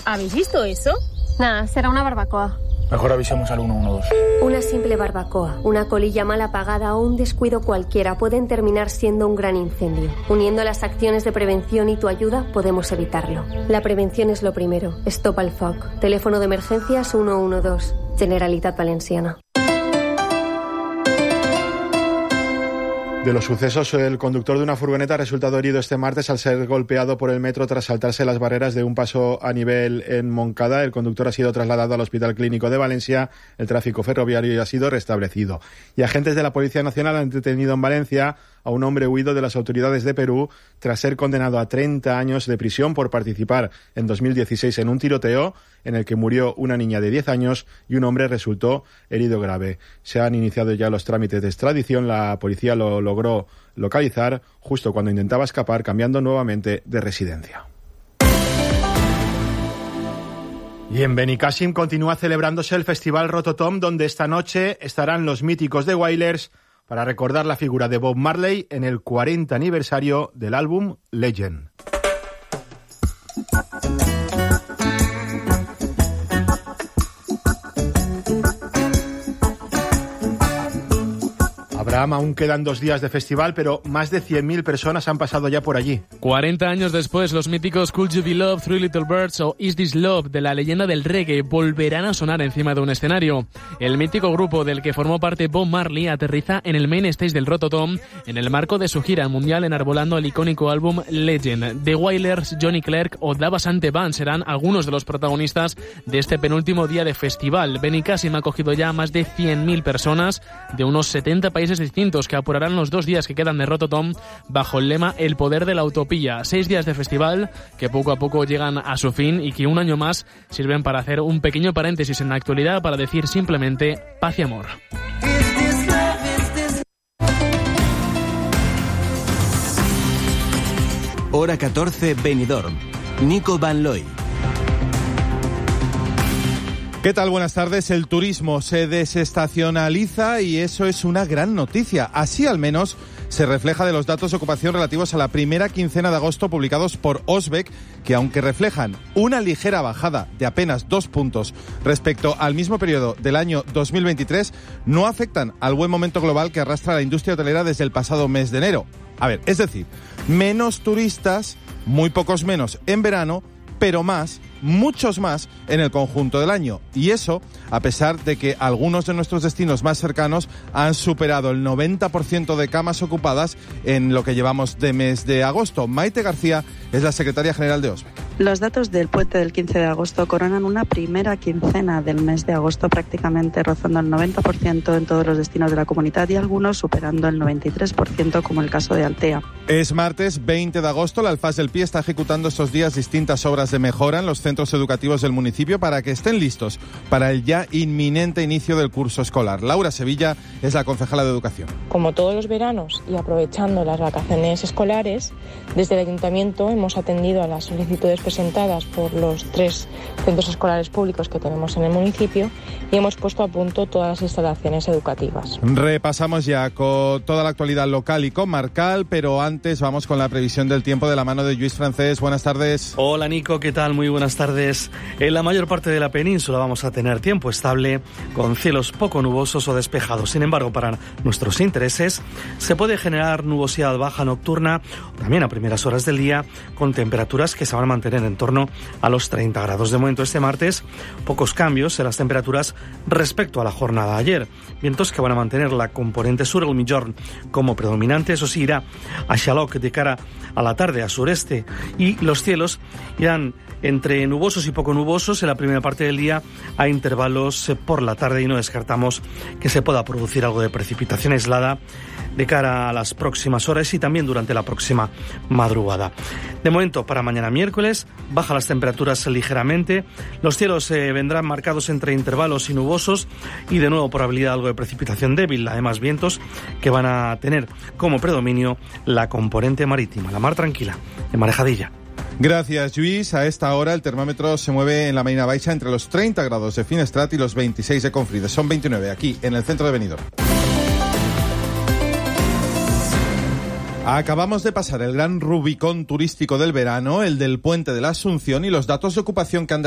¿Habéis visto eso? Nada, será una barbacoa. Mejor avisemos al 112. Una simple barbacoa, una colilla mal apagada o un descuido cualquiera pueden terminar siendo un gran incendio. Uniendo las acciones de prevención y tu ayuda, podemos evitarlo. La prevención es lo primero. Stop al foc. Teléfono de emergencias 112. Generalitat Valenciana. De los sucesos, el conductor de una furgoneta ha resultado herido este martes al ser golpeado por el metro tras saltarse las barreras de un paso a nivel en Montcada. El conductor ha sido trasladado al Hospital Clínico de Valencia. El tráfico ferroviario ha sido restablecido. Y agentes de la Policía Nacional han detenido en Valencia a un hombre huido de las autoridades de Perú tras ser condenado a 30 años de prisión por participar en 2016 en un tiroteo en el que murió una niña de 10 años y un hombre resultó herido grave. Se han iniciado ya los trámites de extradición. La policía lo logró localizar justo cuando intentaba escapar, cambiando nuevamente de residencia. Y en Benicàssim continúa celebrándose el Festival Rototom, donde esta noche estarán los míticos The Wailers para recordar la figura de Bob Marley en el 40 aniversario del álbum Legend. Abraham, aún quedan 2 días de festival, pero más de 100.000 personas han pasado ya por allí. 40 años después, los míticos Could You Be Loved, Three Little Birds o Is This Love de la leyenda del reggae volverán a sonar encima de un escenario. El mítico grupo del que formó parte Bob Marley aterriza en el main stage del Rototom en el marco de su gira mundial enarbolando el icónico álbum Legend. The Wailers, Johnny Clerc o Dava Sante Band serán algunos de los protagonistas de este penúltimo día de festival. Benicàssim ha acogido ya más de 100.000 personas de unos 70 países distintos que apurarán los 2 días que quedan de Rototom bajo el lema El poder de la utopía. 6 días de festival que poco a poco llegan a su fin y que un año más sirven para hacer un pequeño paréntesis en la actualidad para decir simplemente paz y amor. Hora 14, Benidorm. Nico Van Looy. ¿Qué tal? Buenas tardes. El turismo se desestacionaliza y eso es una gran noticia. Así al menos se refleja de los datos de ocupación relativos a la primera quincena de agosto publicados por Osbec, que aunque reflejan una ligera bajada de apenas 2 puntos respecto al mismo periodo del año 2023, no afectan al buen momento global que arrastra la industria hotelera desde el pasado mes de enero. A ver, es decir, menos turistas, muy pocos menos en verano, pero más, muchos más en el conjunto del año. Y eso, a pesar de que algunos de nuestros destinos más cercanos han superado el 90% de camas ocupadas en lo que llevamos de mes de agosto. Maite García es la secretaria general de Osbec. Los datos del puente del 15 de agosto coronan una primera quincena del mes de agosto prácticamente rozando el 90% en todos los destinos de la comunidad y algunos superando el 93% como el caso de Altea. Es martes 20 de agosto. La Alfaz del Pi está ejecutando estos días distintas obras de mejora en los centros educativos del municipio para que estén listos para el ya inminente inicio del curso escolar. Laura Sevilla es la concejala de Educación. Como todos los veranos y aprovechando las vacaciones escolares, desde el Ayuntamiento hemos atendido a las solicitudes presentadas por los 3 centros escolares públicos que tenemos en el municipio y hemos puesto a punto todas las instalaciones educativas. Repasamos ya con toda la actualidad local y comarcal, pero antes vamos con la previsión del tiempo de la mano de Lluís Francés. Buenas tardes. Hola Nico, ¿qué tal? Muy buenas tardes. En la mayor parte de la península vamos a tener tiempo estable, con cielos poco nubosos o despejados. Sin embargo, para nuestros intereses, se puede generar nubosidad baja nocturna, también a primeras horas del día, con temperaturas que se van a mantener en torno a los 30 grados. De momento, este martes, pocos cambios en las temperaturas respecto a la jornada de ayer. Vientos que van a mantener la componente sur, el Migjorn, como predominante. Eso sí, irá a Xaloc de cara a la tarde, a sureste, y los cielos irán entre nubosos y poco nubosos en la primera parte del día a intervalos por la tarde, y no descartamos que se pueda producir algo de precipitación aislada de cara a las próximas horas y también durante la próxima madrugada. De momento, para mañana miércoles, bajan las temperaturas ligeramente, los cielos vendrán marcados entre intervalos y nubosos y de nuevo probabilidad algo de precipitación débil, además vientos que van a tener como predominio la componente marítima, la mar tranquila, de Marejadilla. Gracias, Lluís. A esta hora el termómetro se mueve en la Marina Baixa entre los 30 grados de Finestrat y los 26 de Confrides. Son 29 aquí, en el centro de Benidorm. Acabamos de pasar el gran Rubicón turístico del verano, el del Puente de la Asunción, y los datos de ocupación que han